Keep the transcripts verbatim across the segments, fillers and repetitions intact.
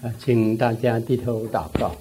啊，请大家低头祷告。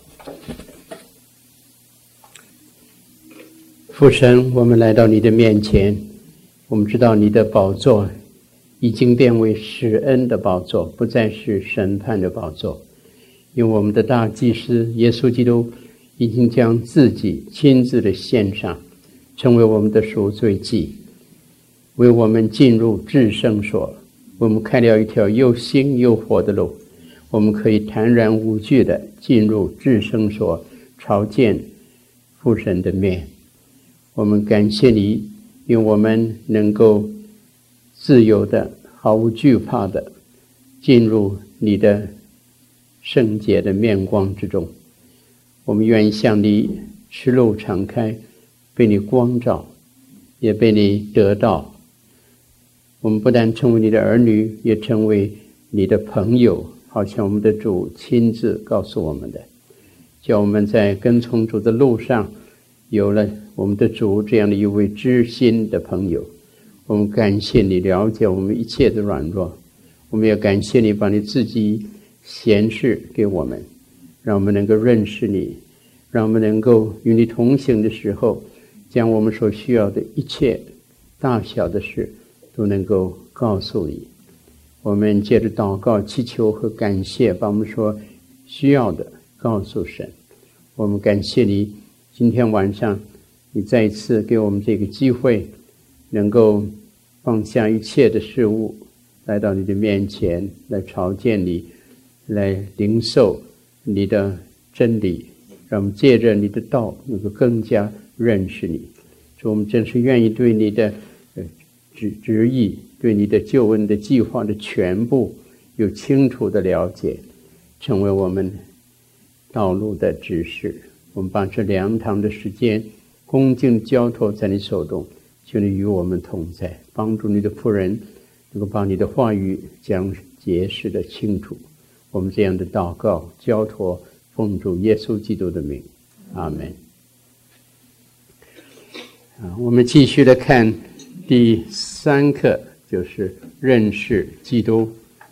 父神，我们来到你的面前，我们知道你的宝座已经变为施恩的宝座，不再是审判的宝座。因为我们的大祭司耶稣基督已经将自己亲自的献上，成为我们的赎罪祭，为我们进入至圣所，为我们开了一条又新又活的路。我们可以坦然无惧地进入至圣所，朝见父神的面。我们感谢你，因为我们能够自由的、毫无惧怕的进入你的圣洁的面光之中。我们愿意向你赤露敞开，被你光照，也被你得到。我们不但成为你的儿女，也成为你的朋友，好像我们的主亲自告诉我们的，叫我们在跟从主的路上有了我们的主这样的一位知心的朋友。我们感谢你了解我们一切的软弱，我们也感谢你把你自己显示给我们，让我们能够认识你，让我们能够与你同行的时候，将我们所需要的一切大小的事都能够告诉你。我们借着祷告、祈求和感谢，把我们所需要的告诉神。我们感谢你，今天晚上你再一次给我们这个机会，能够放下一切的事物，来到你的面前，来朝见你，来领受你的真理，让我们借着你的道能够更加认识你。所以我们真是愿意对你的旨旨意，对你的救恩的计划的全部有清楚的了解，成为我们道路的指示。我们把这两堂的时间恭敬交托在你手中，求你与我们同在，帮助你的仆人能够把你的话语讲解释的清楚。我们这样的祷告交托奉主耶稣基督的名，阿们。啊，我们继续的看第三课，就是认识基督，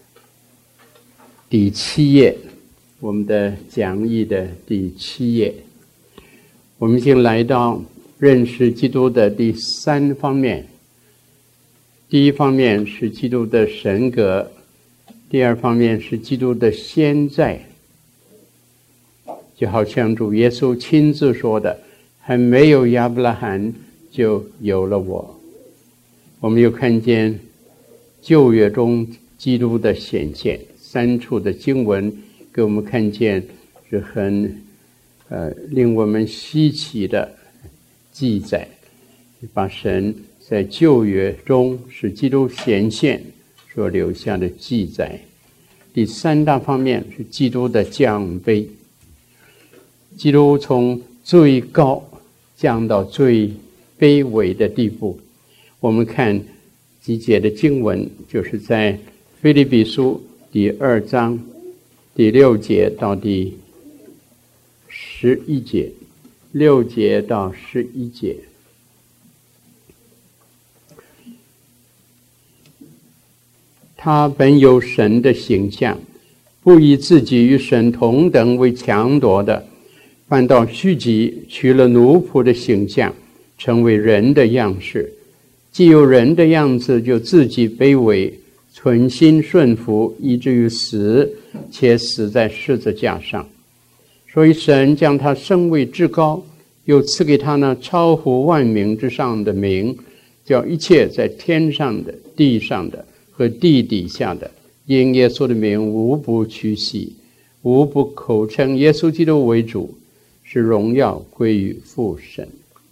第七页，我们的讲义的第七页。我们已经来到认识基督的第三方面。第一方面是基督的神格，第二方面是基督的现在。就好像主耶稣亲自说的，还没有亚伯拉罕就有了我。我们又看见旧约中基督的显现，三处的经文给我们看见是很呃令我们稀奇的记载，把神在旧约中使基督显现所留下的记载。第三大方面是基督的降卑，基督从最高降到最卑微的地步。我们看几节的经文，就是在腓立比书第二章第六节到第十一节，六节到十一节。他本有神的形象，不以自己与神同等为强夺的，反倒虚己，取了奴仆的形象，成为人的样式。既有人的样子，就自己卑微，存心顺服，以至于死，且死在十字架上。所以神将他升为至高，又赐给他那超乎万名之上的名，叫一切在天上的、地上的和地底下的，因耶稣的名无不屈膝，无不口称耶稣基督为主，使荣耀归于父神。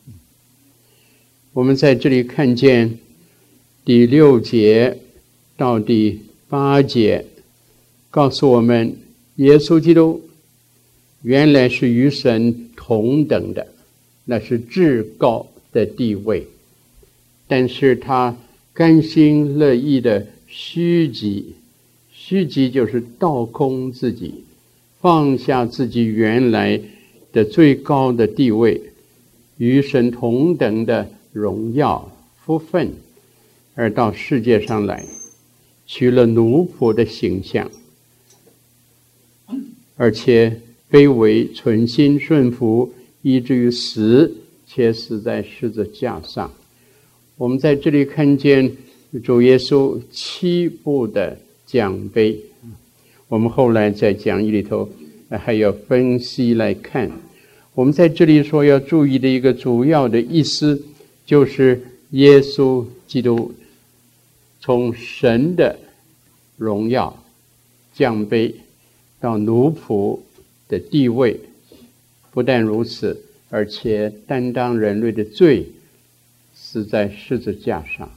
我们在这里看见第六节到第八节，告诉我们耶稣基督原来是与神同等的，那是至高的地位，但是他甘心乐意的虚己，虚己就是倒空自己，放下自己原来的最高的地位，与神同等的荣耀福分，而到世界上来，取了奴仆的形象， 而且卑微存心顺服，以至于死，且死在十字架上。我们在这里看见主耶稣七步的降卑，我们后来在讲义里头还要分析来看。我们在这里说要注意的一个主要的意思，就是耶稣基督从神的荣耀降卑到奴仆的地位，不但如此，而且担当人类的罪，死在十字架上。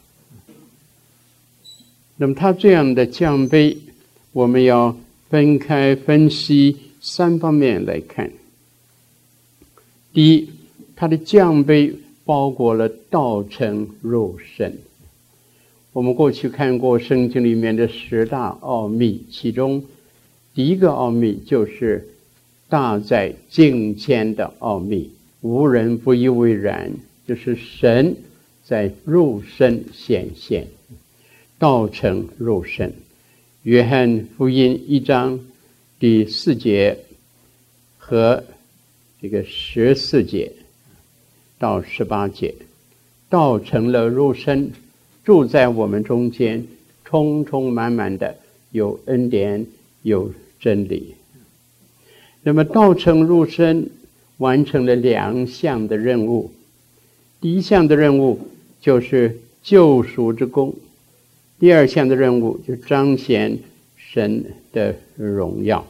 那么他这样的降卑，我们要分开分析三方面来看。第一，他的降卑包括了道成肉身。我们过去看过圣经里面的十大奥秘，其中第一个奥秘就是大在敬虔的奥秘，无人不以为然，就是神在肉身显现，道成肉身。约翰福音一章第四节和这个十四节到十八节，道成了肉身，住在我们中间，充充满满的有恩典有真理。那么道成肉身完成了两项的任务。第一项的任务就是救赎之功，第二项的任务就彰显神的荣耀。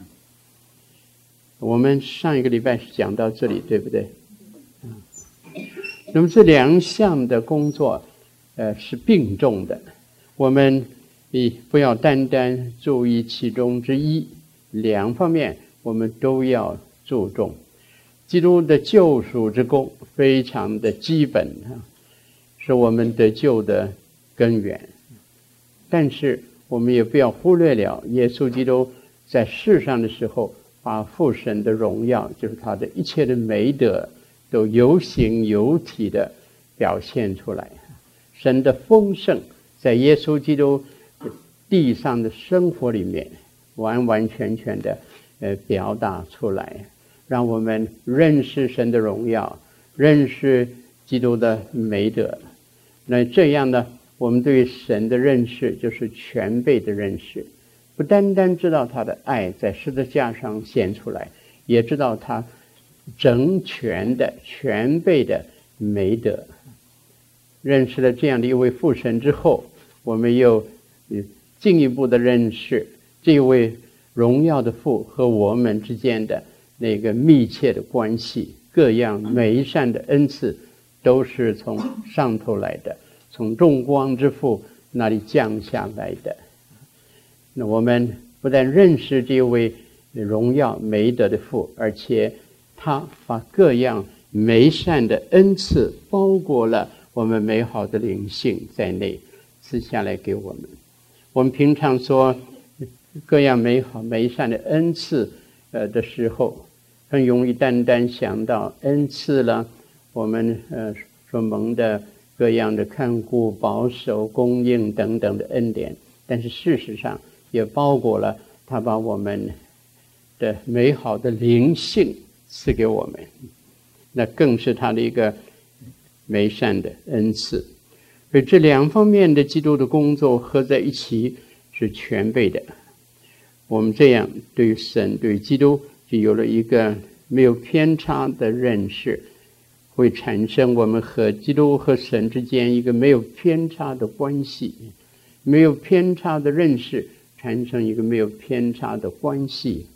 我们上一个礼拜是讲到这里，对不对？那么这两项的工作呃是并重的，我们不要单单注意其中之一，两方面我们都要注重。基督的救赎之功非常的基本，是我们得救的根源。但是我们也不要忽略了耶稣基督在世上的时候，把父神的荣耀，就是他的一切的美德，都有形有体的表现出来。神的丰盛在耶稣基督地上的生活里面完完全全的呃表达出来，让我们认识神的荣耀，认识基督的美德。那这样呢，我们对神的认识就是全备的认识，不单单知道他的爱在十字架上显出来，也知道他整全的全备的美德。认识了这样的一位父神之后，我们又进一步的认识这位荣耀的父和我们之间的那个密切的关系，各样美善的恩赐都是从上头来的，从众光之父那里降下来的。那我们不但认识这位荣耀美德的父，而且他把各样美善的恩赐包裹了我们美好的灵性在内，赐下来给我们。我们平常说各样美好美善的恩赐呃的时候，很容易单单想到恩赐了，我们呃所蒙的各样的看顾保守供应等等的恩典，但是事实上也包裹了他把我们的美好的灵性赐给我们，那更是他的一个美善的恩赐。所以这两方面的基督的工作合在一起是全备的。我们这样对于神对于基督就有了一个没有偏差的认识，会产生我们和基督和神之间一个没有偏差的关系，没有偏差的认识产生一个没有偏差的关系。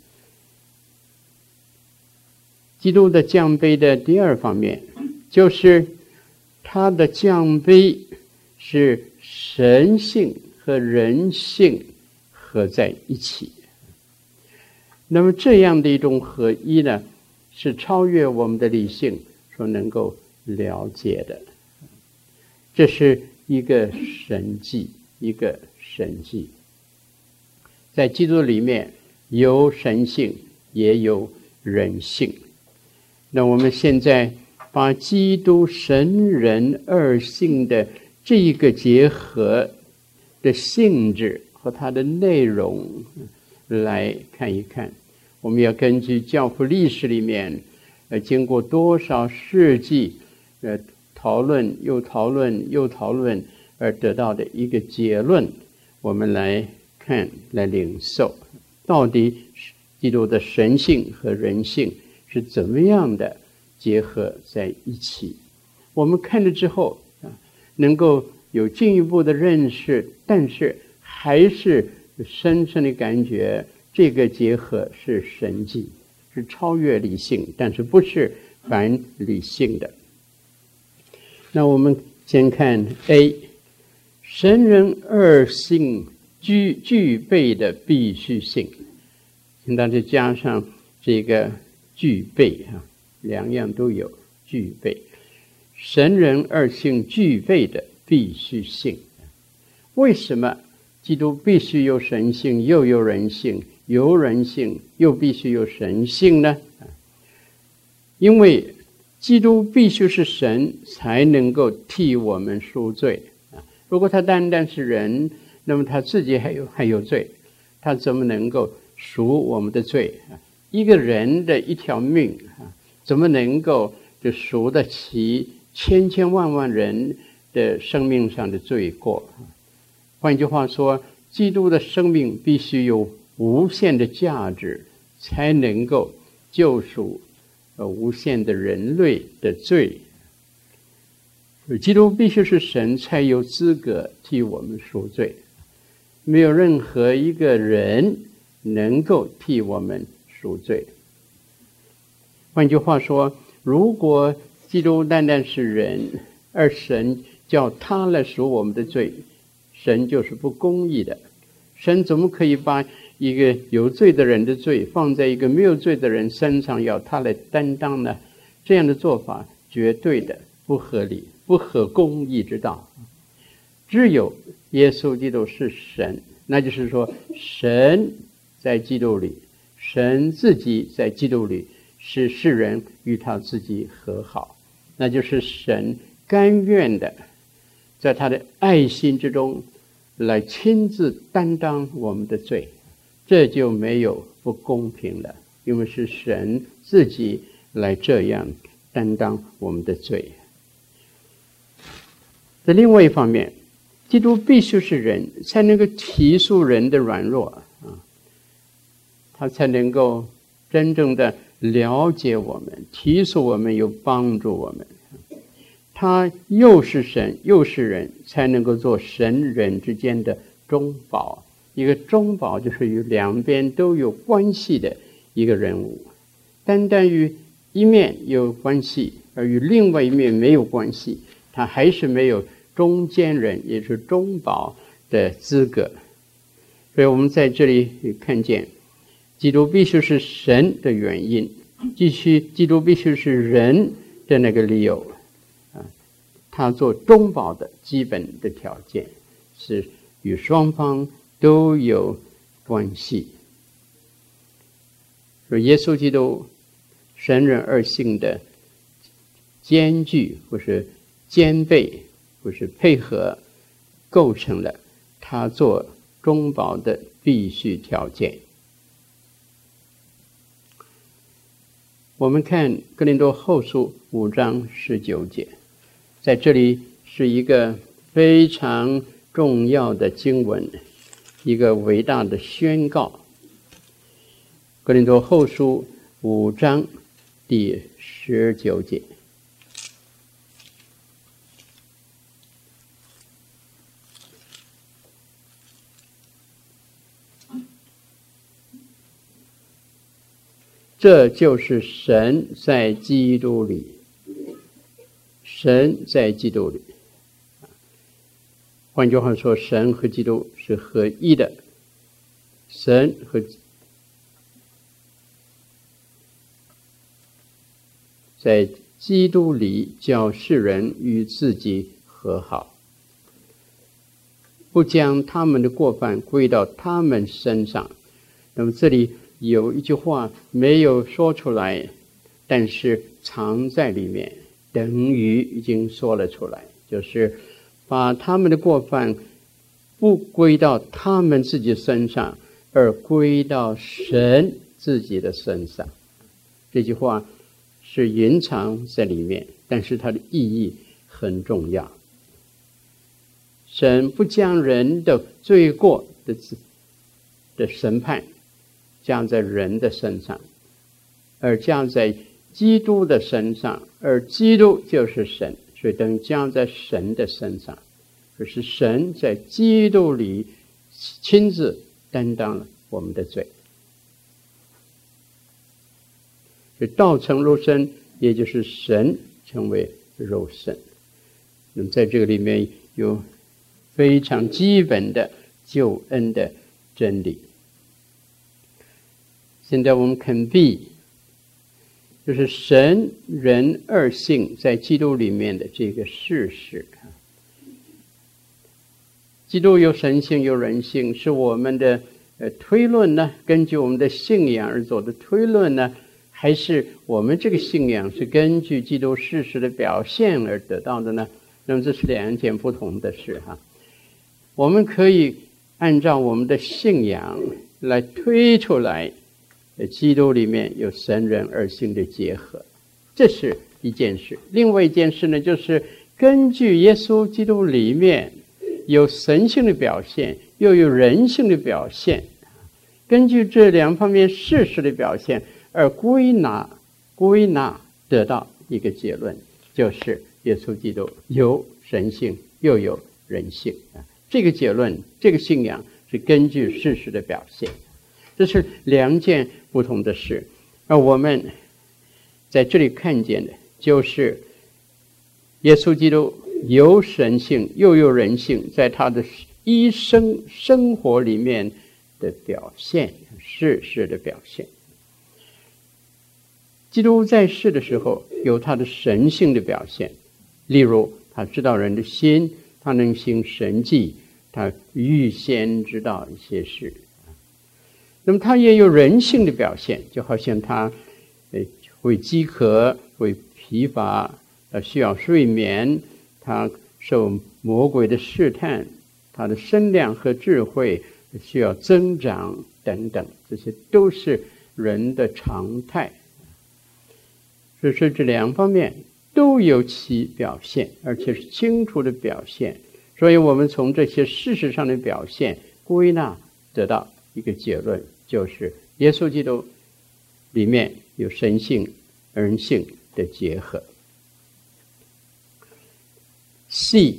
基督的降卑的第二方面，就是他的降卑是神性和人性合在一起。那么这样的一种合一呢，是超越我们的理性所能够了解的。这是一个神迹，一个神迹。在基督里面有神性也有人性。那我们现在把基督神人二性的这一个结合的性质和它的内容来看一看， 我们要根据教父历史里面，呃，经过多少世纪，呃，讨论又讨论又讨论而得到的一个结论，我们来看来领受，到底基督的神性和人性是怎么样的结合在一起。我们看了之后啊，能够有进一步的认识，但是还是深深的感觉这个结合是神迹，是超越理性，但是不是反理性的。那我们先看 A， 神人二性具具备的必须性，请大家加上这个具备啊，两样都有具备。神人二性具备的必须性，为什么基督必须有神性又有人性，有人性又必须有神性呢？因为基督必须是神，才能够替我们赎罪。如果他单单是人，那么他自己还有还有罪，他怎么能够赎我们的罪？一个人的一条命，怎么能够就赎得起千千万万人的生命上的罪过？换句话说，基督的生命必须有无限的价值，才能够救赎呃无限的人类的罪。基督必须是神，才有资格替我们赎罪。没有任何一个人能够替我们赎罪。换句话说，如果基督单单是人，而神叫他来赎我们的罪，神就是不公义的。神怎么可以把一个有罪的人的罪放在一个没有罪的人身上，要他来担当呢？这样的做法绝对的不合理，不合公义之道。只有耶稣基督是神，那就是说神在基督里，神自己在基督里，使世人与他自己和好，那就是神甘愿的在他的爱心之中来亲自担当我们的罪，这就没有不公平了，因为是神自己来这样担当我们的罪。在另外一方面，基督必须是人，才能够体恤人的软弱啊，他才能够真正的了解我们，体恤我们，又帮助我们。他又是神又是人，才能够做神人之间的中保。一个中保就是与两边都有关系的一个人物，单单与一面有关系，而与另外一面没有关系，他还是没有中间人，也是中保的资格。所以我们在这里看见基督必须是神的原因，继续基督必须是人的那个理由啊，他做中保的基本的条件是与双方都有关系。所以耶稣基督神人二性的兼具或是兼备或是配合，构成了他做中保的必须条件。我们看哥林多后书五章十九节，在这里是一个非常重要的经文，一个伟大的宣告。哥林多后书五章第十九节，这就是神在基督里，神在基督里。换句话说，神和基督是合一的，神和在基督里叫世人与自己和好，不将他们的过犯归到他们身上。那么这里有一句话没有说出来，但是藏在里面，等于已经说了出来，就是把他们的过犯不归到他们自己身上，而归到神自己的身上。这句话是隐藏在里面，但是它的意义很重要。神不将人的罪过的的审判降在人的身上，而降在基督的身上，而基督就是神，所以等于降在神的身上。可是神在基督里亲自担当了我们的罪，所以道成肉身，也就是神成为肉身。那么在这个里面有非常基本的救恩的真理。现在我们肯定，就是神人二性在基督里面的这个事实。基督有神性有人性，是我们的呃推论呢？根据我们的信仰而做的推论呢？还是我们这个信仰是根据基督事实的表现而得到的呢？那么这是两件不同的事哈。我们可以按照我们的信仰来推出来，基督里面有神人二性的结合，这是一件事。另外一件事呢，就是根据耶稣基督里面有神性的表现，又有人性的表现，根据这两方面事实的表现而归纳归纳得到一个结论，就是耶稣基督有神性又有人性。这个结论，这个信仰是根据事实的表现，这是两件不同的事。而我们在这里看见的就是耶稣基督有神性又有人性，在他的一生生活里面的表现，事实的表现。基督在世的时候有他的神性的表现，例如他知道人的心，他能行神迹，他预先知道一些事。那么他也有人性的表现，就好像他会饥渴，会疲乏，他需要睡眠，他受魔鬼的试探，他的身量和智慧需要增长等等，这些都是人的常态。所以说这两方面都有其表现，而且是清楚的表现。所以我们从这些事实上的表现归纳得到一个结论，就是耶稣基督里面有神性人性的结合。C，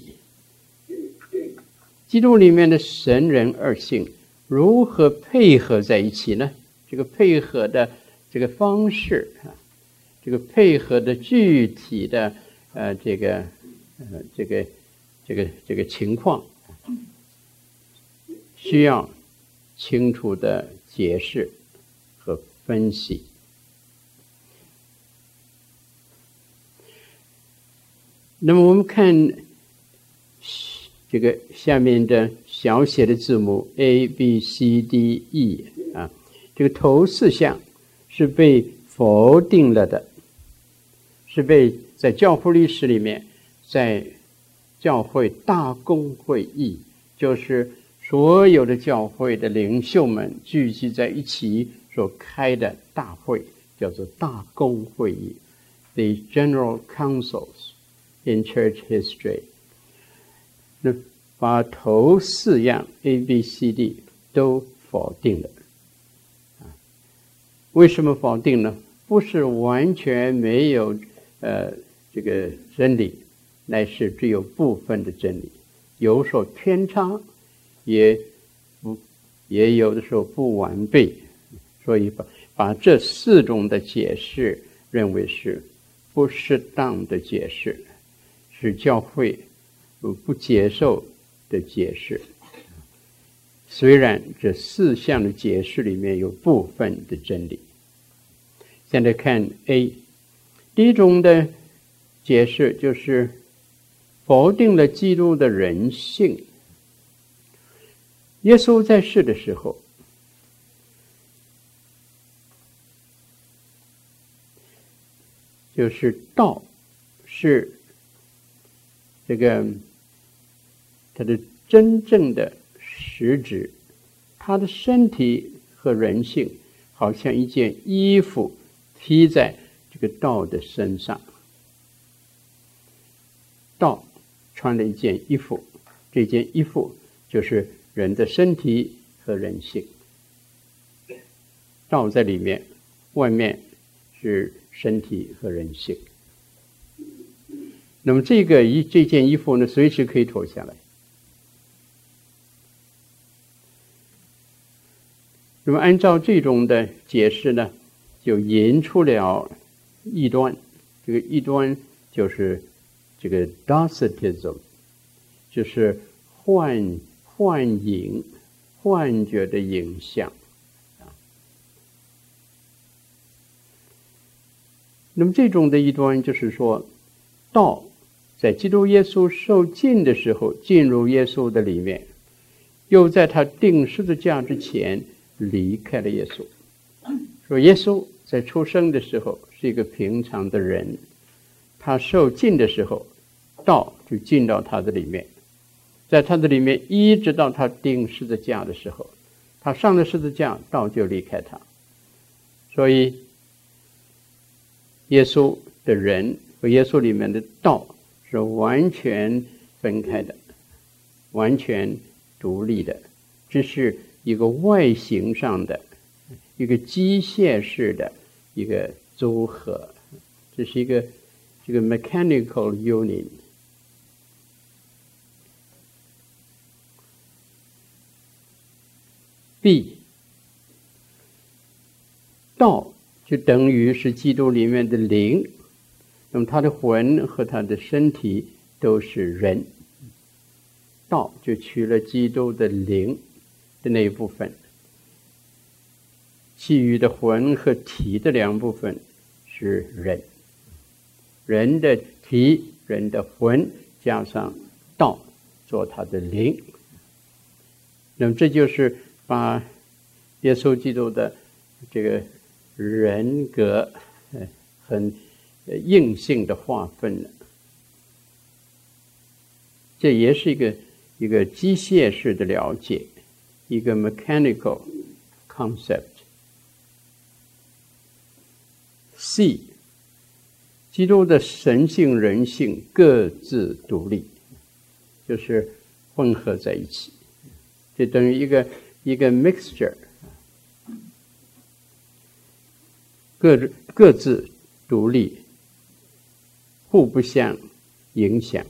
基督里面的神人二性如何配合在一起呢？这个配合的这个方式啊，这个配合的具体的呃这个呃这个这个这个情况，需要清楚的解释和分析。那么我们看这个下面的小写的字母 A B C D E 啊，这个头四项是被否定了的，是被在教会历史里面，在教会大公会议，就是所有的教会的领袖们聚集在一起所开的大会，叫做大公会议 ，The General Councils in Church History。那把头四样 A B C D 都否定了。为什么否定呢？不是完全没有呃这个真理，乃是只有部分的真理，有所偏差，也不也有的时候不完备，所以把把这四种的解释认为是不适当的解释，是教会不接受的解释。虽然这四项的解释里面有部分的真理。现在看 A， 第一种的解释就是否定了基督的人性。耶稣在世的时候，就是道是这个他的真正的实质，他的身体和人性好像一件衣服披在这个道的身上。道穿了一件衣服，这件衣服就是人的身体和人性。道在里面，外面是身体和人性。那么这个一这件衣服呢，随时可以脱下来。那么按照这种的解释呢，就引出了异端。这个异端就是这个 Docetism， 就是幻幻影、幻觉的影像。那么这种的异端就是说，道在基督耶稣受尽的时候进入耶稣的里面，又在他钉十字架之前离开了耶稣。说耶稣在出生的时候是一个平常的人，他受尽的时候，道就进到他的里面，在他的里面一直到他钉十字架的时候，他上了十字架，道就离开他。所以耶稣的人和耶稣里面的道是完全分开的，完全独立的，这是一个外形上的一个机械式的一个组合，这是一个这个 mechanical union。 B 道就等于是基督里面的灵，那么他的魂和他的身体都是人，道就取了基督的灵的那一部分，其余的魂和体的两部分是人，人的体、人的魂加上道做他的灵。那么这就是把耶稣基督的这个人格很硬性的划分了，这也是一个一个机械式的了解，一个 mechanical concept。C 基督的神性人性各自独立，就是混合在一起，就等于一个一个 mixture， 各各自独立，互不相影响。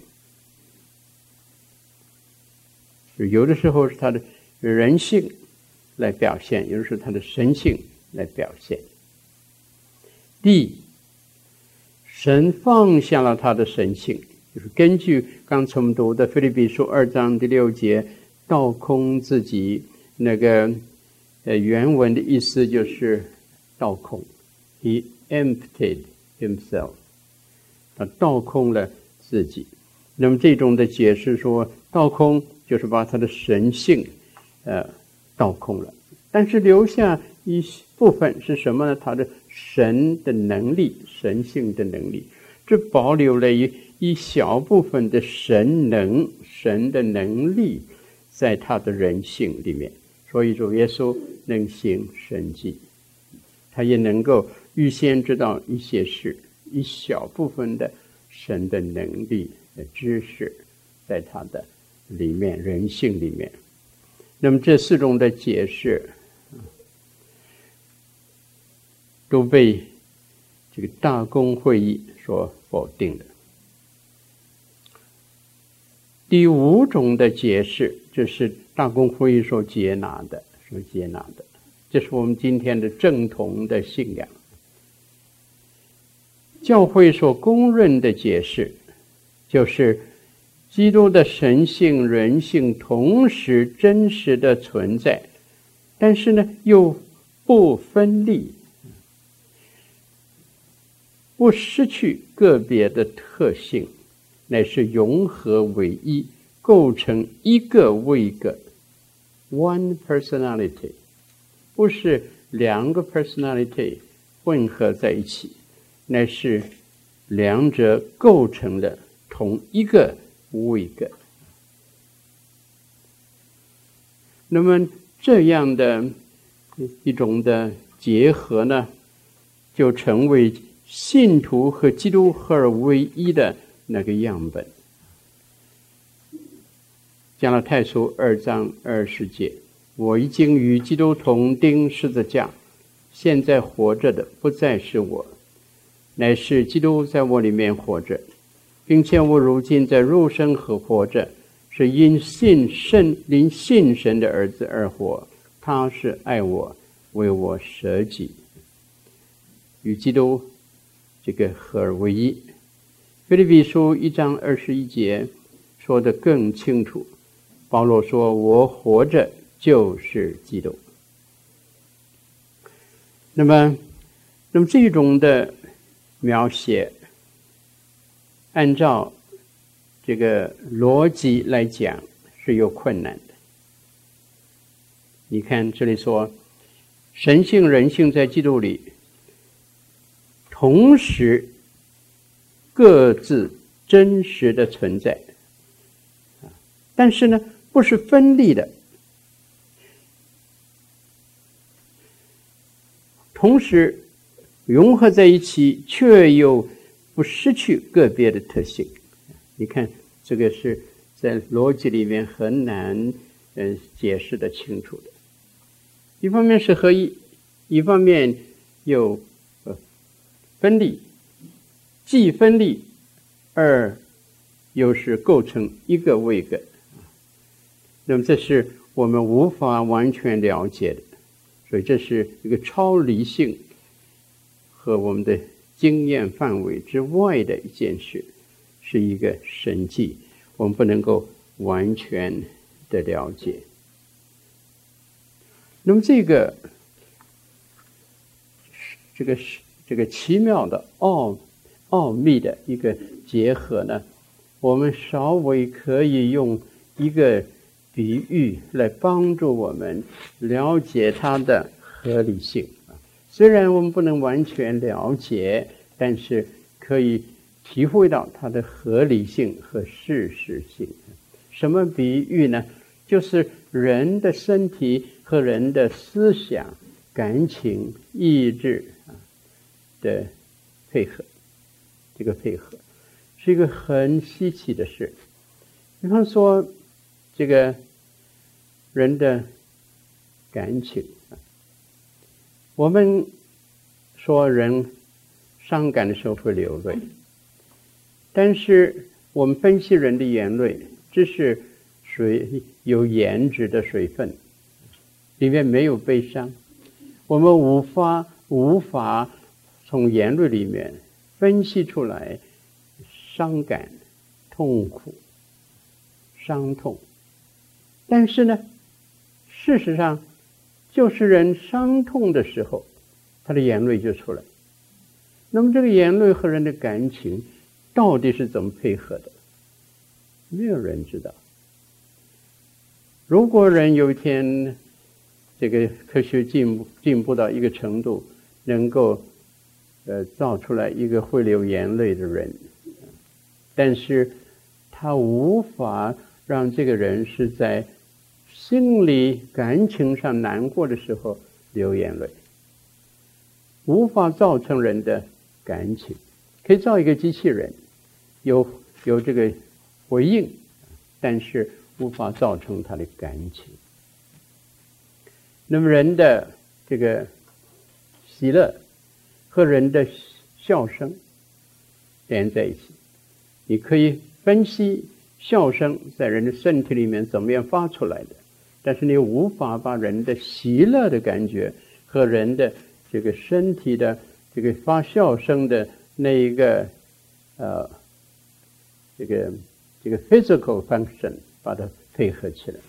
有的时候是他的人性来表现，有的时候他的神性来表现。D 神放下了他的神性，就是根据刚才我们读的腓立比书二章第六节，倒空自己，那个呃原文的意思就是倒空。He emptied himself， 他倒空了自己。那么这种的解释说，倒空就是把他的神性呃倒空了，但是留下一部分是什么呢？他的神的能力，神性的能力，这保留了一一小部分的神能，神的能力在他的人性里面。所以主耶稣能行神迹，他也能够预先知道一些事，一小部分的神的能力的知识在他的里面，人性里面。那么这四种的解释都被这个大公会议所否定的。第五种的解释，这是大公会议所接纳的，所接纳的，这是我们今天的正统的信仰。教会所公认的解释，就是基督的神性、人性同时真实的存在，但是呢，又不分离，不失去个别的特性，乃是融合为一，构成一个为一个 one personality， 不是两个 personality 混合在一起，乃是两者构成了同一个为一个。那么这样的一种的结合呢，就成为信徒和基督合而为一的那个样本。加拉太书二章二十节，我已经与基督同钉十字架，现在活着的不再是我，乃是基督在我里面活着，并且我如今在肉身和活着，是因信神因信神的儿子而活，他是爱我，为我舍己，与基督这个合而为一。腓立比书一章二十一节说得更清楚，保罗说，我活着就是基督。那么那么这种的描写，按照这个逻辑来讲是有困难的。你看这里说，神性人性在基督里同时各自真实的存在，但是呢不是分立的，同时融合在一起，却又不失去个别的特性。你看这个是在逻辑里面很难呃解释的清楚的。一方面是合一，一方面又呃分立，既分立而又是构成一个为一个。那么这是我们无法完全了解的，所以这是一个超理性和我们的经验范围之外的一件事，是一个神迹，我们不能够完全的了解。那么这个这个这个奇妙的奥奥秘的一个结合呢，我们稍微可以用一个比喻来帮助我们了解它的合理性。虽然我们不能完全了解，但是可以体会到它的合理性和事实性。什么比喻呢？就是人的身体和人的思想、感情、意志的配合。这个配合是一个很稀奇的事。比方说这个人的感情，我们说人伤感的时候会流泪，但是我们分析人的眼泪，这是水有颜值的水分，里面没有悲伤，我们无法无法从眼泪里面分析出来伤感、痛苦、伤痛。但是呢，事实上就是人伤痛的时候，他的眼泪就出来。那么这个眼泪和人的感情到底是怎么配合的？没有人知道。如果人有一天这个科学进步进步到一个程度，能够呃造出来一个会流眼泪的人，但是他无法让这个人是在心理感情上难过的时候流眼泪，无法造成人的感情。可以造一个机器人，有有这个回应，但是无法造成他的感情。那么人的这个喜乐和人的笑声连在一起，你可以分析笑声在人的身体里面怎么样发出来的，但是你无法把人的喜乐的感觉和人的这个身体的这个发笑声的那一个呃这个这个 physical function 把它配合起来，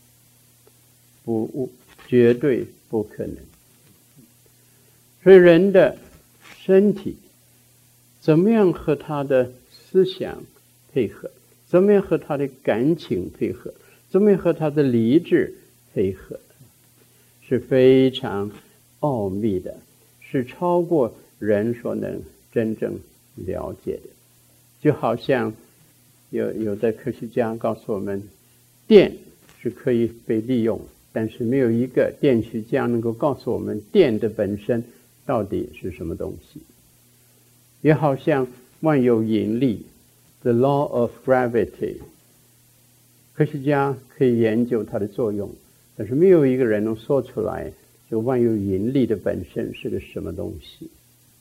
不绝对不可能。所以人的身体怎么样和他的思想配合，怎么样和他的感情配合，怎么样和他的理智配合，是非常奥秘的，是超过人所能真正了解的。就好像有有的科学家告诉我们，电是可以被利用， 但是没有一个电学家能够告诉我们电的本身到底是什么东西。也好像万有引力 The law of gravity， 科学家可以研究它的作用，但是没有一个人能说出来这个万有引力的本身是个什么东西。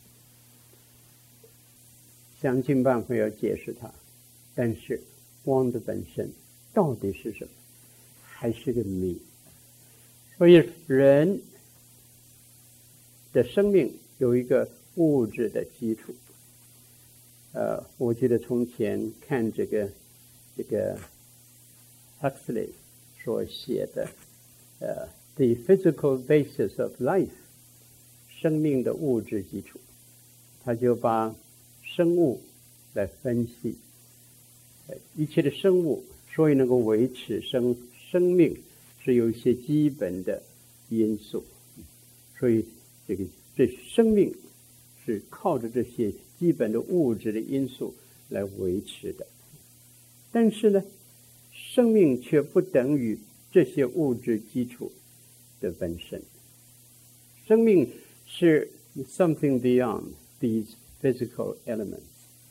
想尽办法要解释它，但是光的本身到底是什么，还是个谜。所以人的生命有一个物质的基础。呃，我记得从前看这个这个 Huxley 所写的呃 The Physical Basis of Life， 生命的物质基础，他就把生物来分析，呃，一切的生物所以能够维持生生命，是有一些基本的因素，所以这个这生命是靠着这些基本的物质的因素来维持的。但是呢，生命却不等于这些物质基础的本身。生命是 something beyond these physical elements。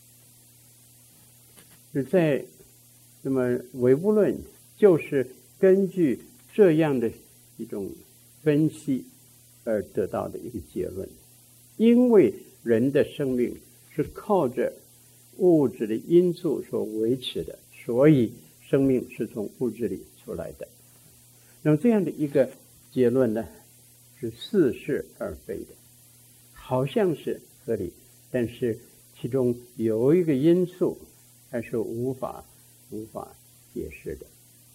就在那么唯物论就是根据这样的一种分析而得到的一个结论，因为人的生命是靠着物质的因素所维持的，所以生命是从物质里出来的。那么这样的一个结论呢，是似是而非的，好像是合理，但是其中有一个因素还是无法无法解释的。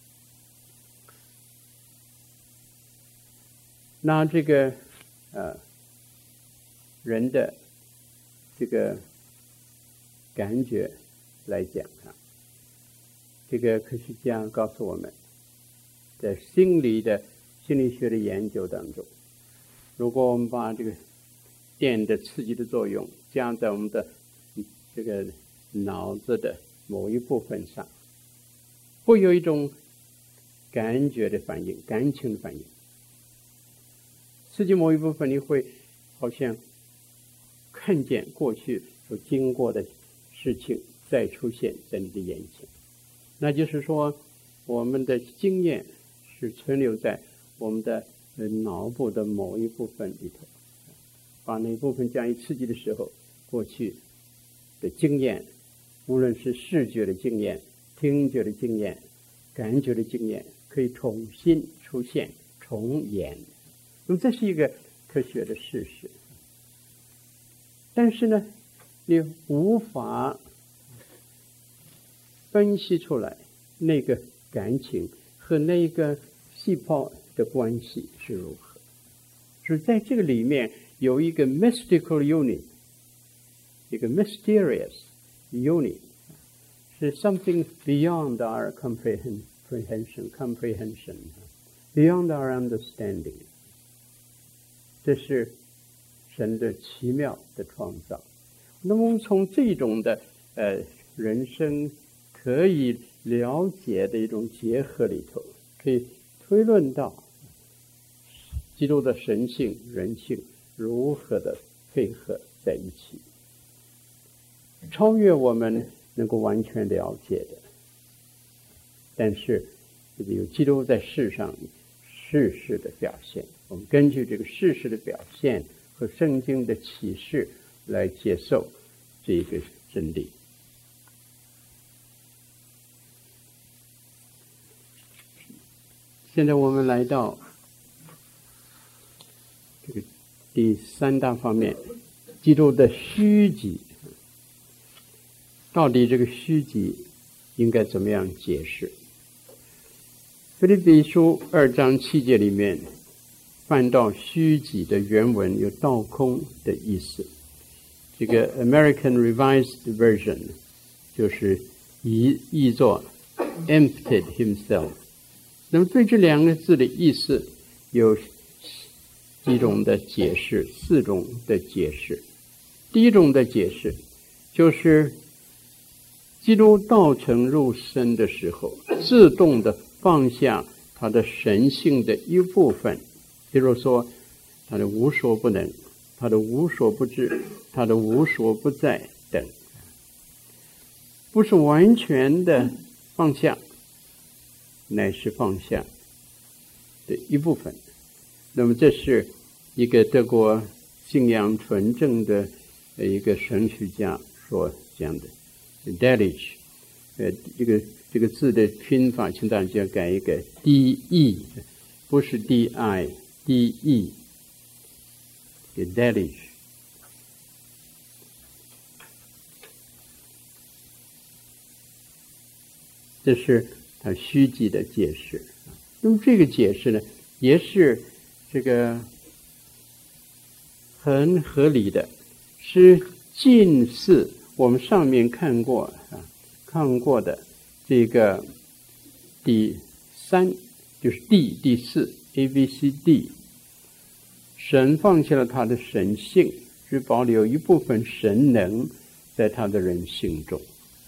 拿这个呃人的这个感觉来讲啊，这个科学家告诉我们，在心理的心理学的研究当中，如果我们把这个电的刺激的作用加在我们的这个脑子的某一部分上，会有一种感觉的反应，感情的反应。刺激某一部分，你会好像看见过去所经过的事情再出现在你的眼前。那就是说，我们的经验是存留在我们的脑部的某一部分里头，把那部分加以刺激的时候，过去的经验，无论是视觉的经验、听觉的经验、感觉的经验，可以重新出现、重演。那么这是一个科学的事实，但是呢，你无法分析出来那个感情和那个细胞的关系是如何。是在这个里面有一个 mystical unit， 一个 mysterious unit， 是 something beyond our comprehension, comprehension, beyond our understanding。这是神的奇妙的创造。那么我们从这种的呃人生可以了解的一种结合里头，可以推论到基督的神性、人性如何的配合在一起，超越我们能够完全了解的。但是有基督在世上事实的表现，我们根据这个事实的表现和圣经的启示来接受这个真理。现在我们来到这个第三大方面，基督的虚极。到底这个虚极应该怎么样解释？腓立比书二章七节里面翻到虚极的原文有倒空的意思，这个 American Revised Version 就是译译作 emptied himself。那么对这两个字的意思有几种的解释，四种的解释。第一种的解释就是基督道成肉身的时候，自动的放下他的神性的一部分，比如说他的无所不能，他的无所不知，他的无所不在等，不是完全的放下，乃是放下的一部分。那么这是一个德国信仰纯正的一个神学家所讲的 Delitzsch， 呃，这个这个字的拼法，请大家改一个 D E， 不是 D I，D E， 给 Delitzsch。这是他虚极的解释。那么这个解释呢，也是这个很合理的，是近似我们上面看过啊看过的这个第三，就是 D 第四 A B C D， 神放下了他的神性，只保留一部分神能在他的人性中。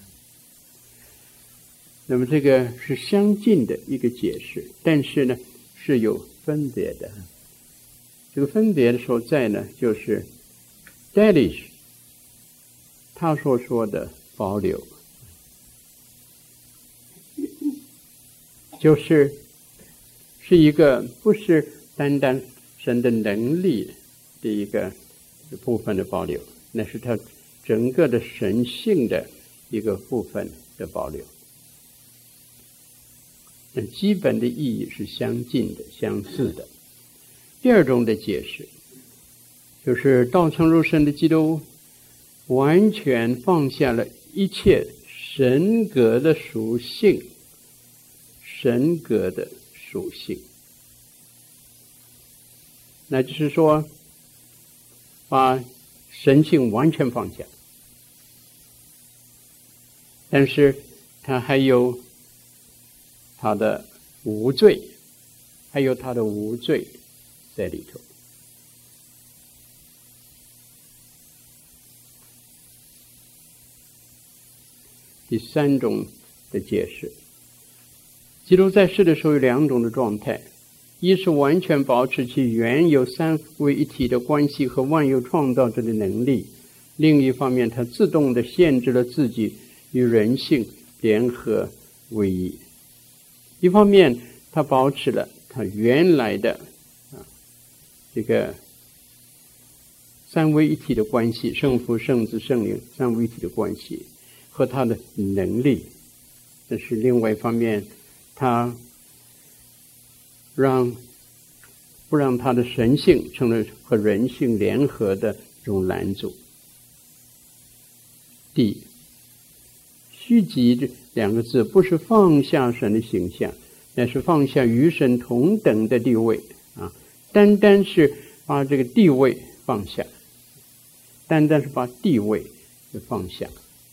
那么这个是相近的一个解释，但是呢是有分别的。这个分别的所在呢，就是 Delitzsch 他所说的保留，就是是一个不是单单神的能力的一个部分的保留，那是他整个的神性的一个部分的保留。那基本的意义是相近的、相似的。第二种的解释，就是道成肉身的基督完全放下了一切神格的属性，神格的属性，那就是说，把神性完全放下，但是他还有他的无罪，还有他的无罪在里头。第三种的解释，基督在世的时候有两种的状态，一是完全保持其原有三位一体的关系和万有创造者的能力，另一方面他自动的限制了自己与人性联合为一。一方面他保持了他原来的啊这个三位一体的关系，圣父、圣子、圣灵三位一体的关系和他的能力，这是另外一方面，他让不让他的神性成了和人性联合的这种拦阻。第虚极这两个字不是放下神的形象，乃是放下与神同等的地位啊，单单是把这个地位放下，单单是把地位放下，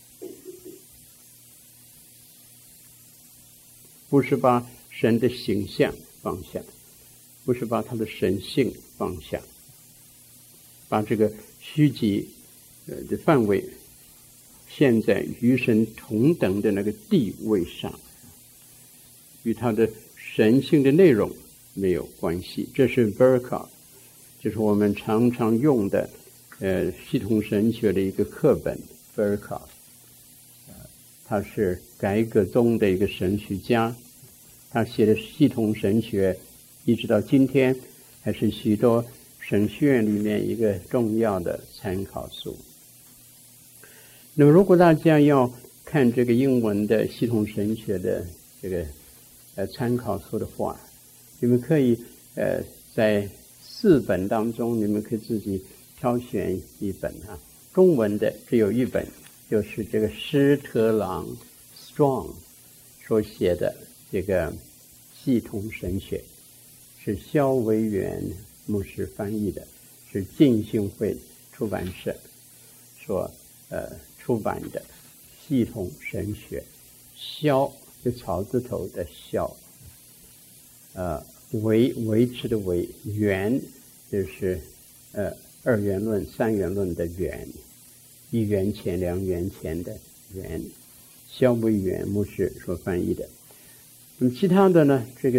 不是把神的形象放下，不是把他的神性放下，把这个虚极的范围现在与神同等的那个地位上，与他的神性的内容没有关系。这是 Berkhoff， 就是我们常常用的呃系统神学的一个课本 Berkhoff， 呃，他是改革宗的一个神学家，他写的系统神学一直到今天还是许多神学院里面一个重要的参考书。那么如果大家要看这个英文的系统神学的这个呃参考书的话，你们可以呃在四本当中，你们可以自己挑选一本啊。中文的只有一本，就是这个施特朗 Strong 所写的这个系统神学，是萧维元牧师翻译的，是浸信会出版社所呃出版的系统神学。萧是草字头的萧，呃维维持的维，元就是呃二元论三元论的元，一元钱两元钱的元，萧维元牧师所翻译的。那么其他的呢，这个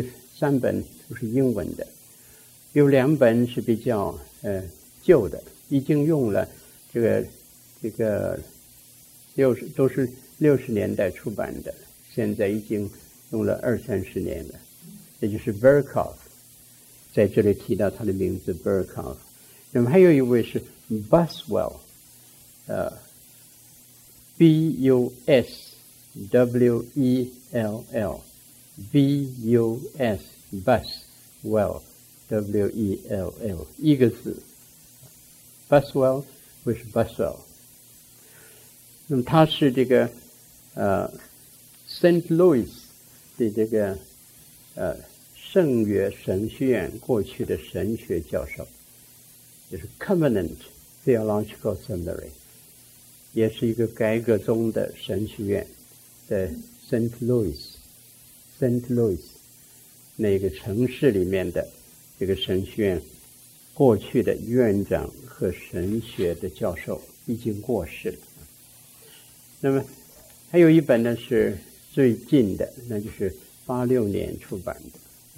三本都是英文的，有两本是比较呃旧的，已经用了这个这个六十都是六十年代出版的，现在已经用了二三十年了。也就是 Berkhof， 在这里提到他的名字 Berkhof。那么还有一位是 Buswell， 呃 ，B U S W E L L，B U S Buswell W E L L 一个字 ，Buswell 会是 Buswell。那么他是这个呃 Saint Louis 的这个呃圣约神学院过去的神学教授，就是 Covenant Theological Seminary， 也是一个改革宗的神学院，在 Saint Louis，Saint Louis 那个城市里面的这个神学院过去的院长和神学的教授已经过世了。那么还有一本呢是最近的，那就是八六年出版的，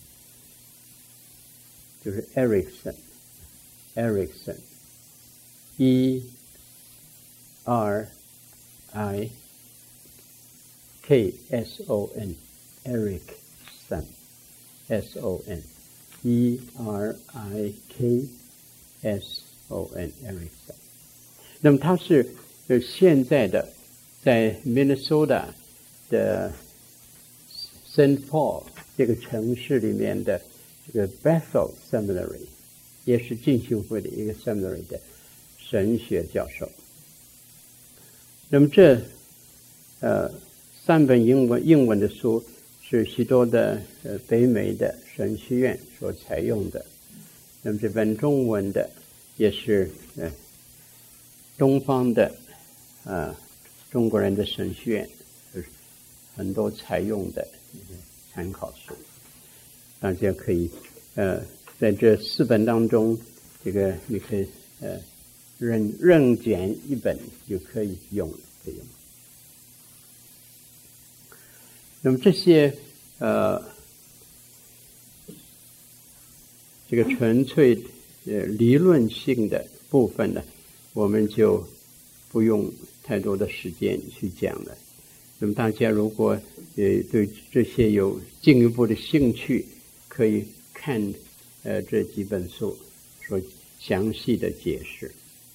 就是 Erickson，Erickson E R I K S O N Erickson S O N E R I K S O N Erickson。那么他是呃现在的在 Minnesota 的 Saint Paul 这个城市里面的这个 Bethel Seminary， 也是浸信会的一个 seminary 的神学教授。那么这呃三本英文英文的书是许多的呃北美的神学院所采用的。那么这本中文的也是呃东方的啊、呃、中国人的神学院就是很多采用的参考书，大家可以呃在这四本当中，这个你可以呃任任拣一本就可以用可以用。那么这些呃这个纯粹呃理论性的部分呢，我们就不用太多的时间去讲了。那么大家如果呃对这些有进一步的兴趣，可以看呃这几本书所详细的解释。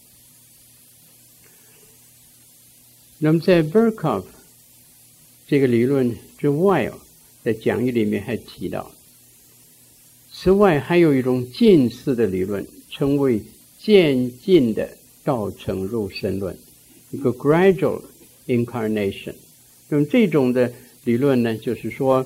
那么在 Berkhof 这个理论之外哦，在讲义里面还提到，此外还有一种近似的理论，称为渐进的道成肉身论，一个 gradual incarnation。那么这种的理论呢，就是说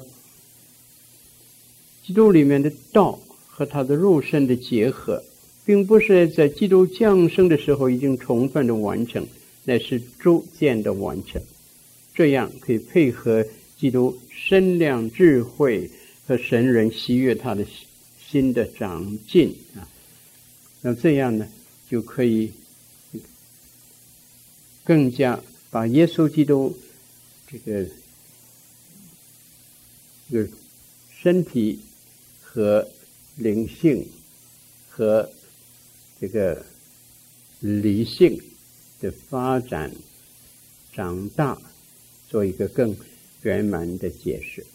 基督里面的道和他的肉身的结合，并不是在基督降生的时候已经充分的完成，乃是逐渐的完成，这样可以配合基督身量智慧和神人喜悦他的心的长进啊。那这样呢，就可以更加把耶稣基督这个这个身体和灵性和这个理性的发展长大做一个更圆满的解释。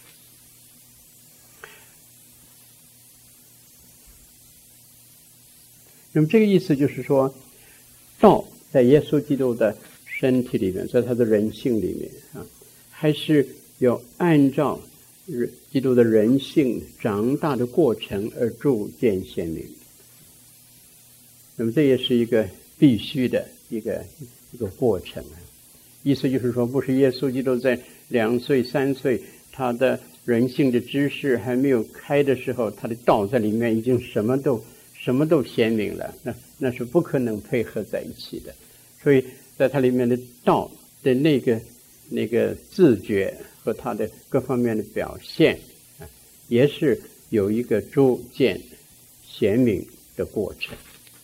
那么这个意思就是说，道在耶稣基督的身体里面，在他的人性里面啊，还是要按照基督的人性长大的过程而逐渐显明。那么这也是一个必须的一个一个过程啊。意思就是说，不是耶稣基督在两岁三岁，他的人性的知识还没有开的时候，他的道在里面已经什么都什么都显明了，那那是不可能配合在一起的。所以在它里面的道的那个那个自觉和它的各方面的表现啊，也是有一个逐渐显明的过程。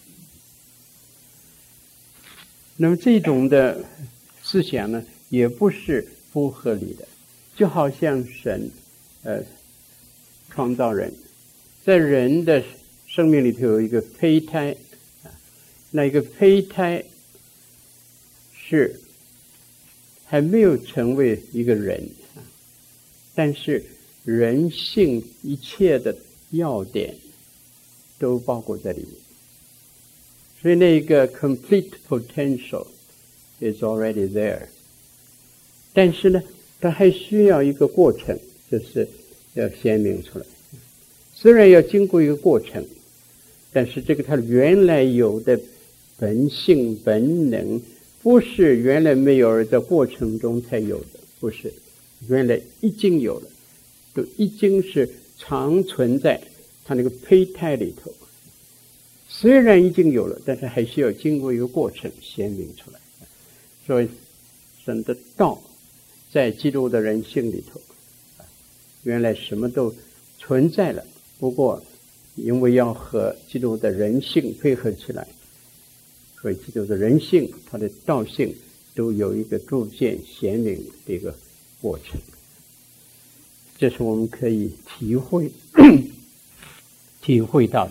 那么这种的思想呢，也不是不合理的，就好像神呃创造人，在人的生命里头有一个胚胎，那一个胚胎是还没有成为一个人，但是人性一切的要点都包括在里面，所以那个 complete potential is already there。 但是呢，它还需要一个过程，就是要显明出来。虽然要经过一个过程，但是这个它原来有的本性本能，不是原来没有的过程中才有的，不是，原来已经有了，都已经是常存在它那个胚胎里头。虽然已经有了，但是还需要经过一个过程显明出来。所以神的道在基督的人性里头，原来什么都存在了，不过因为要和基督的人性配合起来，所以基督的人性它的道性都有一个逐渐显明的一个过程，这是我们可以体会体会到的。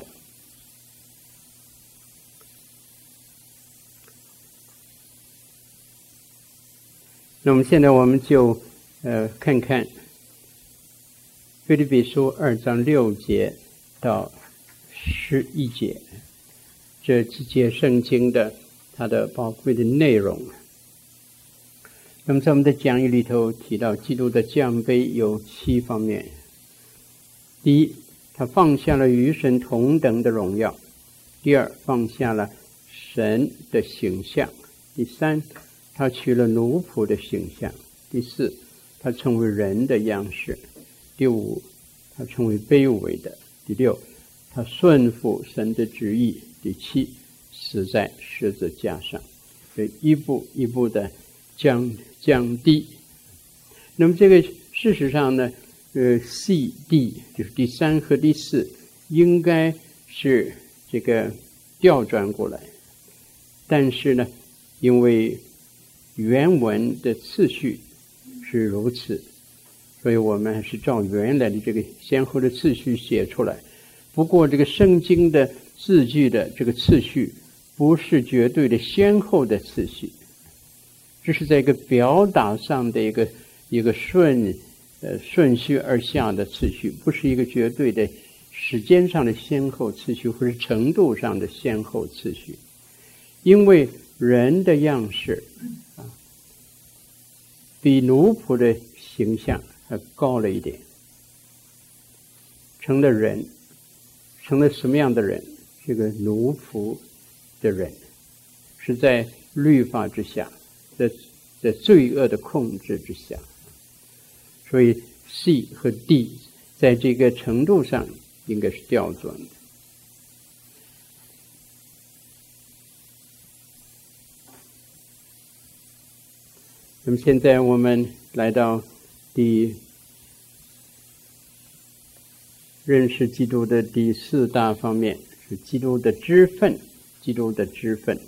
那么现在我们就呃看看腓立比书二章六节到十一节这几节圣经的它的宝贵的内容。那么在我们的讲义里头提到基督的降卑有七方面。第一，他放下了与神同等的荣耀；第二，放下了神的形象；第三，他取了奴仆的形象；第四，他成为人的样式；第五，他成为卑微的；第六，他顺服神的旨意；第七，死在十字架上。所以一步一步的降降低。那么这个事实上呢，呃 C D 就是第三和第四应该是这个调转过来，但是呢，因为原文的次序是如此，所以我们还是照原来的这个先后的次序写出来。不过这个圣经的字句的这个次序不是绝对的先后的次序，这是在一个表达上的一个一个顺呃顺序而下的次序，不是一个绝对的时间上的先后次序，或是程度上的先后次序。因为人的样式啊，比奴仆的形象还高了一点，成了人，成了什么样的人？这个奴仆的人是在律法之下，在在罪恶的控制之下，所以 C 和 D 在这个程度上应该是调转的。那么现在我们来到第认识基督的第四大方面，是基督的职分。基督的职分，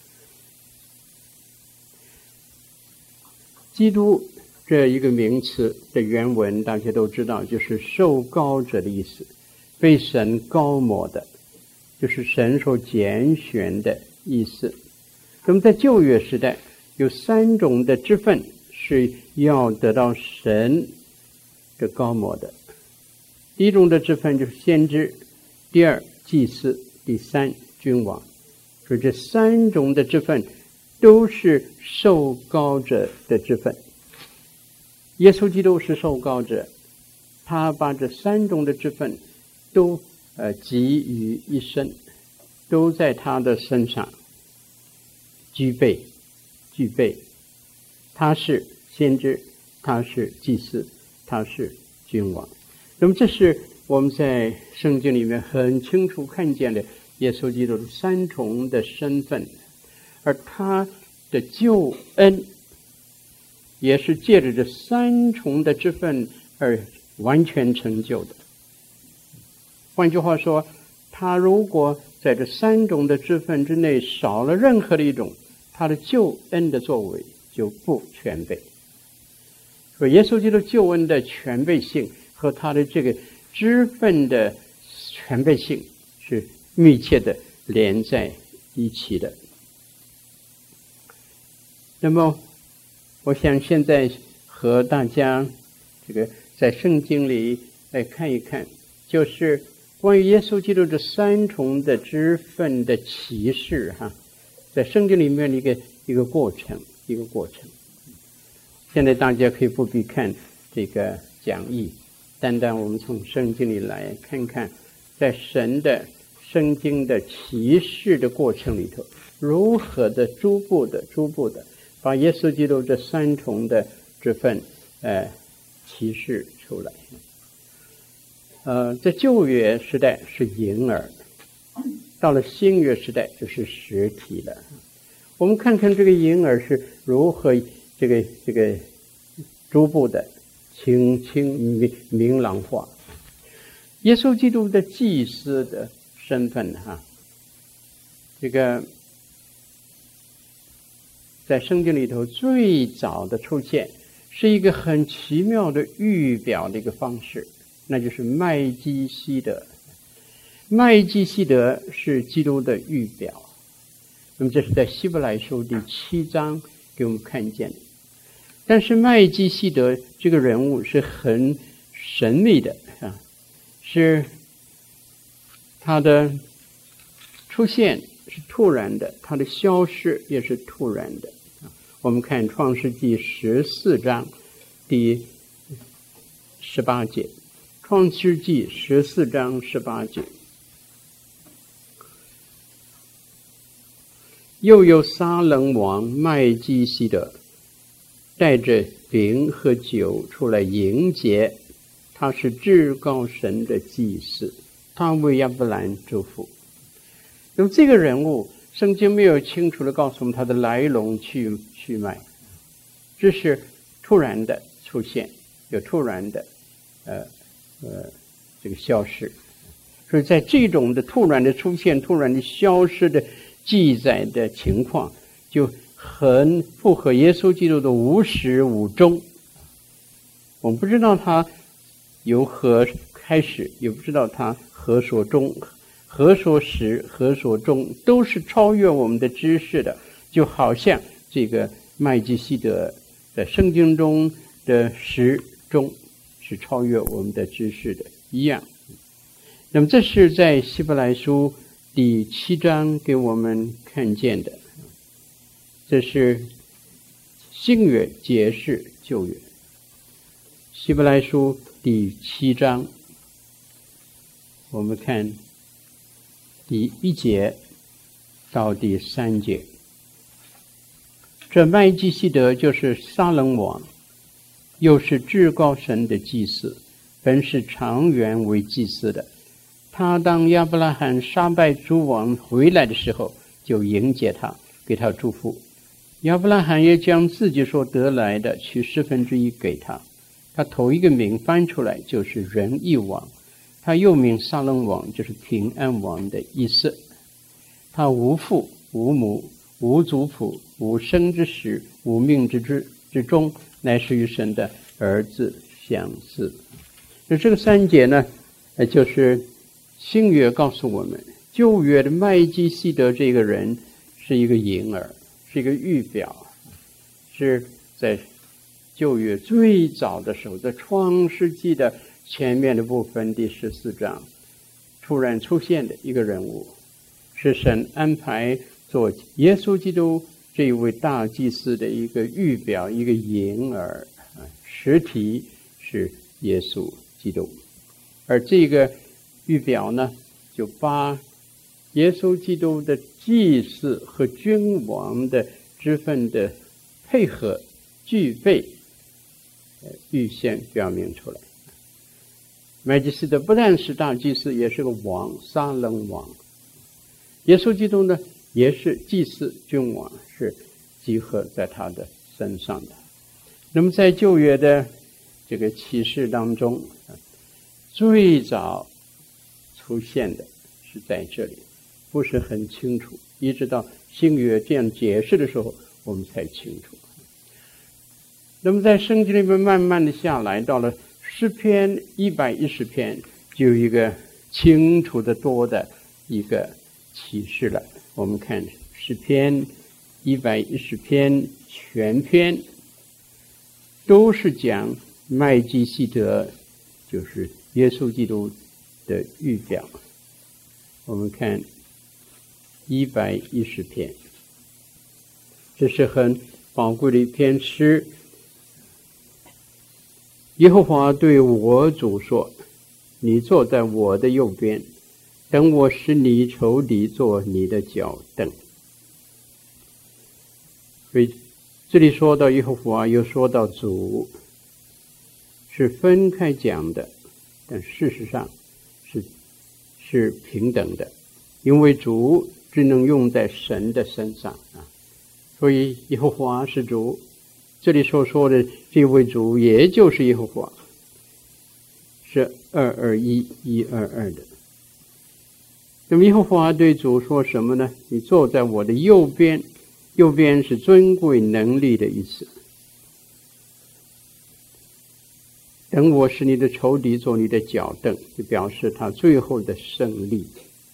基督这一个名词的原文大家都知道，就是受膏者的意思，被神膏抹的，就是神所拣选的意思。那么在旧约时代有三种的职分是要得到神的膏抹的。第一种的职分就是先知，第二祭司，第三君王。所以这三种的职分都是受膏者的职分。耶稣基督是受膏者，他把这三种的职分都呃集于一身，都在他的身上具备具备。他是先知，他是祭司，他是君王。那么这是我们在圣经里面很清楚看见的耶稣基督的三重的身份，而他的救恩也是借着这三重的职分而完全成就的。换句话说，他如果在这三种的职分之内少了任何的一种，他的救恩的作为就不全备。所以耶稣基督救恩的全备性和他的这个职分的全备性是密切的连在一起的。那么我想现在和大家这个在圣经里来看一看，就是关于耶稣基督这三重的职分的启示哈，在圣经里面的一个一个过程，一个过程。现在大家可以不必看这个讲义，单单我们从圣经里来看看，在神的圣经的启示的过程里头，如何的逐步的、逐步的把耶稣基督这三重的职分，呃，启示出来。呃，在旧约时代是婴儿，到了新约时代就是实体了。我们看看这个婴儿是如何这个这个逐步的清清明明朗化。耶稣基督的祭司的身份哈，这个在圣经里头最早的出现是一个很奇妙的预表的一个方式，那就是麦基西德。麦基西德是基督的预表，那么这是在希伯来书第七章给我们看见的。但是麦基西德这个人物是很神秘的啊，是他的出现是突然的，他的消失也是突然的。我们看创世纪十四章第十八节，创世纪十四章十八节，又有撒冷王麦基西德带着饼和酒出来迎接，他是至高神的祭司，他为亚伯兰祝福。那么这个人物圣经没有清楚的告诉我们他的来龙去去脉，只是突然的出现，有突然的呃呃这个消失。所以在这种的突然的出现、突然的消失的记载的情况，就很符合耶稣基督的无始无终。我们不知道他由何开始，也不知道他何所终，何所始，何所终，都是超越我们的知识的。就好像这个麦基西德在圣经中的始终是超越我们的知识的一样。那么这是在希伯来书第七章给我们看见的，这是新约解释旧约。希伯来书第七章，我们看第一节到第三节。这麦基西德就是撒冷王，又是至高神的祭司，本是长远为祭司的。他当亚伯拉罕杀败诸王回来的时候，就迎接他，给他祝福。亚伯拉罕也将自己所得来的取十分之一给他。他头一个名翻出来就是仁义王，他又名撒冷王，就是平安王的意思。他无父无母无族谱无生之时无命之之之中，乃是与神的儿子相似。那这个三节呢，就是新约告诉我们，旧约的麦基西德这个人是一个婴儿，是一个预表，是在旧约最早的时候，在创世纪的前面的部分第十四章突然出现的一个人物，是神安排做耶稣基督这一位大祭司的一个预表，一个婴儿，实体是耶稣基督。而这个预表呢，就把耶稣基督的祭司和君王的之分的配合具备预先表明出来。麦基西德不但是大祭司，也是个王，撒冷王。耶稣基督呢，也是祭司君王，是集合在他的身上的。那么在旧约的这个启示当中，最早出现的是在这里，不是很清楚，一直到新约这样解释的时候，我们才清楚。那么在圣经里面慢慢的下来，到了诗篇一百一十篇， 就有一个清楚的多的一个启示了。我们看诗篇一百一十篇全篇都是讲麦基洗德，就是耶稣基督的预表。我们看一百一十篇，这是很宝贵的一篇诗。耶和华对我主说，你坐在我的右边，等我使你仇敌做你的脚凳。所以这里说到耶和华，又说到主，是分开讲的，但事实上是是平等的，因为主只能用在神的身上啊。所以耶和华是主，这里所说的这位主，也就是耶和华，是二二一一二二的。那么耶和华对主说什么呢？你坐在我的右边，右边是尊贵能力的意思。等我使你的仇敌做你的脚凳，就表示他最后的胜利。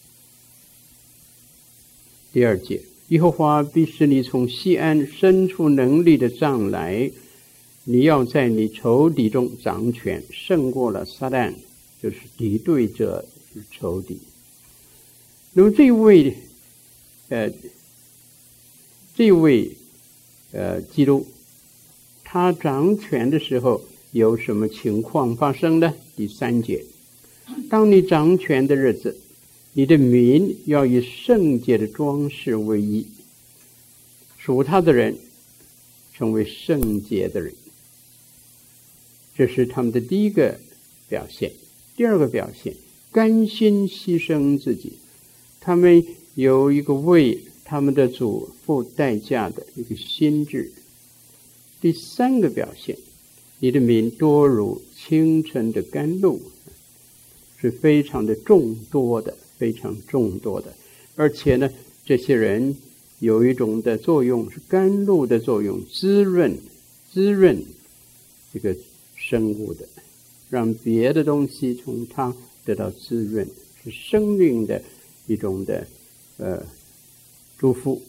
第二节，耶和华必使你从西安伸出能力的杖来，你要在你仇敌中掌权，胜过了撒旦，就是敌对者，是仇敌。那么这位呃这位呃基督，他掌权的时候有什么情况发生呢？第三节，当你掌权的日子，你的民要以圣洁的装饰为衣，属他的人成为圣洁的人。这是他们的第一个表现。第二个表现，甘心牺牲自己，他们有一个为他们的主付代价的一个心智。第三个表现，你的民多如清晨的甘露，是非常的众多的，非常众多的。而且呢，这些人有一种的作用，是甘露的作用，滋润滋润这个生物的，让别的东西从它得到滋润，是生命的一种的呃祝福。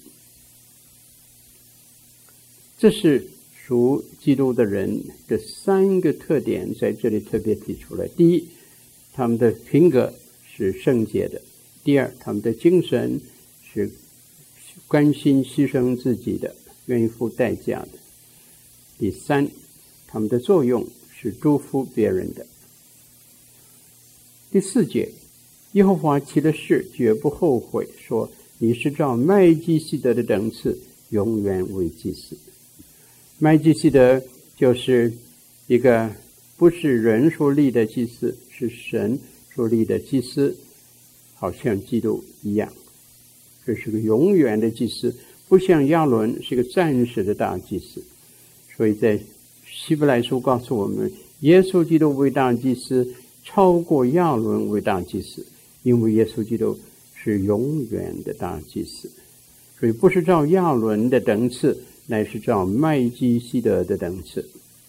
这是属基督的人的三个特点，在这里特别提出来。第一，他们的品格是圣洁的；第二，他们的精神是甘心牺牲自己的，愿意付代价的；第三，他们的作用是祝福别人的。第四节，耶和华起了誓，绝不后悔，说你是照麦基洗德的等次，永远为祭司。麦基洗德就是一个不是人所立的祭司，是神所立的祭司，好像基督一样，这是个永远的祭司，不像亚伦是个暂时的大祭司。所以在希伯来书告诉我们，耶稣基督为大祭司超过亚伦为大祭司，因为耶稣基督是永远的大祭司，所以不是照亚伦的等次，乃是照麦基洗德的等次。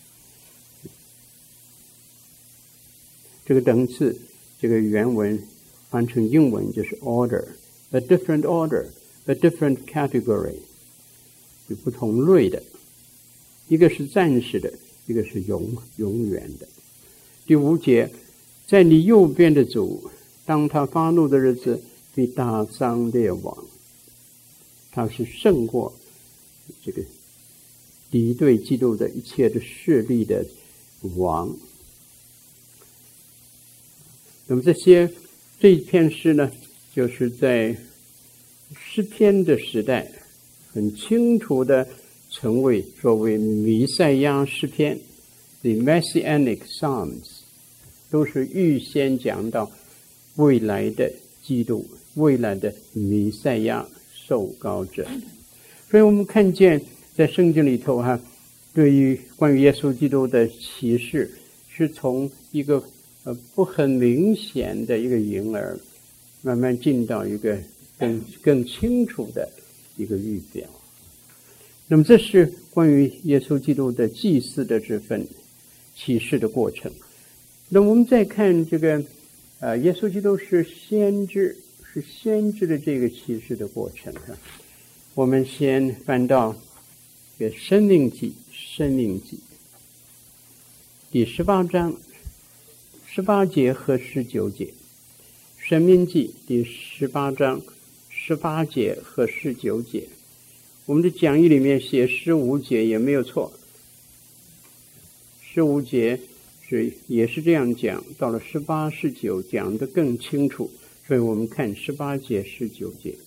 这个等次，这个原文翻成英文就是 order， a different order， a different category， 是不同类的，一个是暂时的，一个是永永远的。第五节，在你右边的主，当他发怒的日子，必大伤列王。他是胜过这个敌对基督的一切的势力的王。那么这些这一篇诗呢，就是在诗篇的时代很清楚的成为作为弥赛亚诗篇 The Messianic Psalms， 都是预先讲到未来的基督，未来的弥赛亚受膏者。所以我们看见在圣经里头哈，对于关于耶稣基督的启示，是从一个呃不很明显的一个婴儿，慢慢进到一个更更清楚的一个预表。那么这是关于耶稣基督的祭司的这份启示的过程。那我们再看这个呃，耶稣基督是先知，是先知的这个启示的过程啊。我们先翻到这个申命记，申命记第十八章十八节和十九节。申命记第十八章十八节和十九节，我们的讲义里面写十五节也没有错，十五节是也是这样讲，到了十八、十九讲得更清楚，所以我们看十八节、十九节。